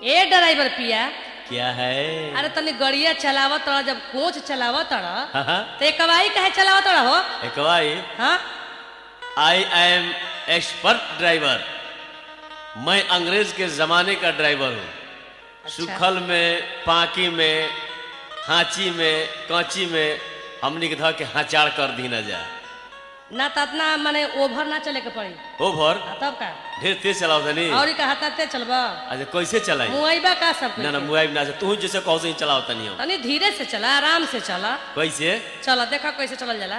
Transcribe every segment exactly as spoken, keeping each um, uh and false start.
ए driver पिया क्या है? अरे तनी गड़िया चलावत तड़ा, जब कोच चलावत तड़ा हाँ तो एकवाई कहे चलावत तड़ा हो? एकवाई हाँ आई एम एक्सपर्ट ड्राइवर। मैं अंग्रेज के जमाने का ड्राइवर हूँ। अच्छा। सुखल में, पाकी में, हांची में, कांची में हमने के धा के हाचाड़ कर दी न जा। ना तना माने ओभर ना चले के पड़ी। ओभर हाँ, तब का ढेर तेज चलाओ तनी। और का हाथाते चलबा? अच्छा कैसे चलाई? मुआइबा का सब ना ना मुआइब ना से तू जैसे कहो से चलाओ तनी हो। तनी धीरे से चला, आराम से चला। कैसे चला देखा कैसे चलल जाला।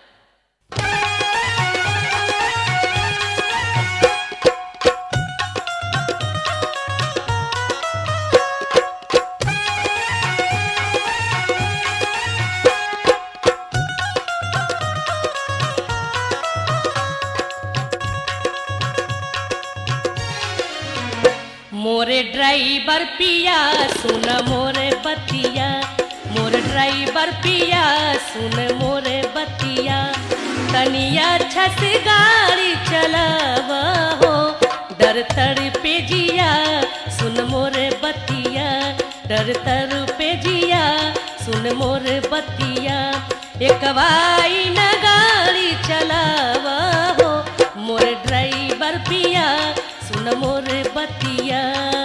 मोरे ड्राइवर पिया सुन मोरे बतिया, मोरे ड्राइवर पिया सुन मोरे बतिया, तनिया छस गाड़ी चलावा हो, डर तर पे जिया सुन मोरे बतिया, डर तर पे जिया सुन मोरे बतिया, एकवाई न गाड़ी चलावा हो, मोरे ड्राइवर पिया सुन मोरे बतिया।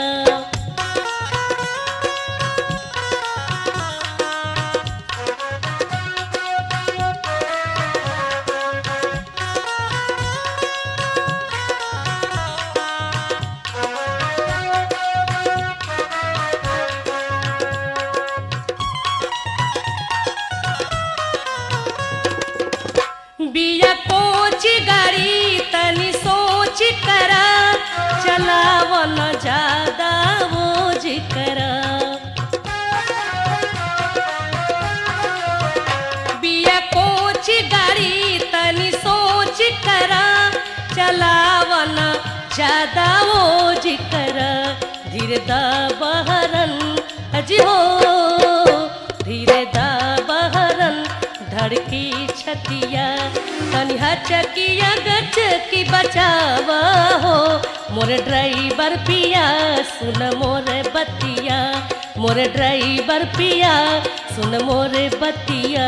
बिया कोच गाड़ी तनी सोच करा, चलावन ज्यादा बोझ करा। बिया कोच गाड़ी तनी सोच करा, चलावन ज्यादा बोझ करा। धीरे दा बहरन अजी हो, धीरे दा बहरन धड़की छतिया, तनी हचकिया गचकी बचावा हो, मोरे ड्राइवर पिया सुन मोरे बतिया, मोरे ड्राइवर पिया सुन मोरे बतिया।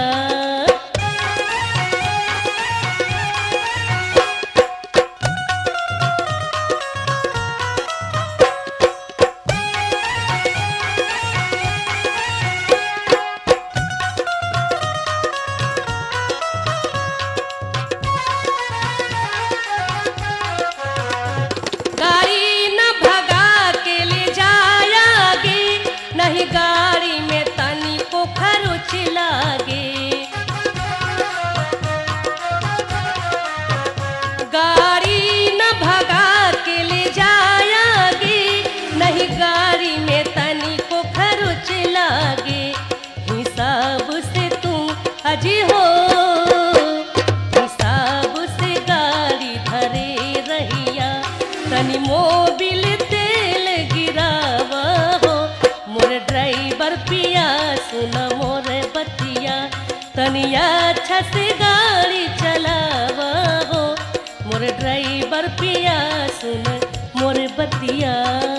गाड़ी में तनी को खरोच लागे, गाड़ी न भगा के ले जायागे, नहीं गाड़ी में तनी को खरोच लागे। हिसाब से तू अजी हो, हिसाब से गाड़ी धरे रहिया, तनी मोबिल तेल गिरावा हो, मोरे ड्राइवर पिया सुन मोरे बतिया, तनिया छस गाड़ी चलावा हो, मोरे ड्राइवर पिया सुन मोरे बतिया।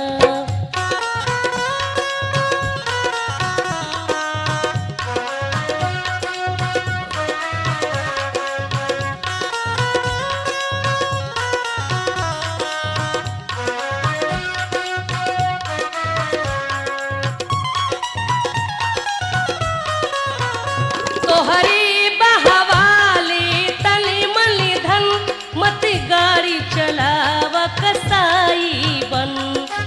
तोहरी बहवाले तनी मली धन, मत गाड़ी चलावा कसाई बन।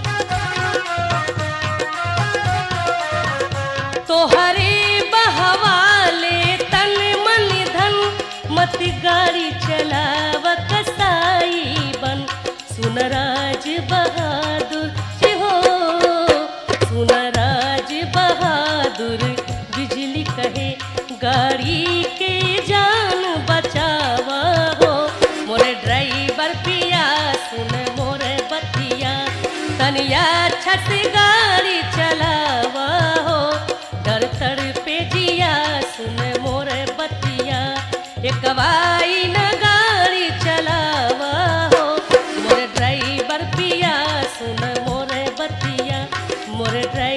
तोहरी बहवाले तनी मली धन, मत गाड़ी चलावा कसाई बन। सुन राज बहादुर से हो, सुन राज बहादुर बिजली कहे गाड़ी के जान बचावा हो, मोरे ड्राइवर पिया सुन मोरे बतिया, तनिया छत गाड़ी चलावा हो, डर तड़ पे जिया सुन मोरे बतिया, एकवाई न गाड़ी चलावा हो, मोरे ड्राइवर पिया सुन मोरे बतिया, मोर ड्राइवर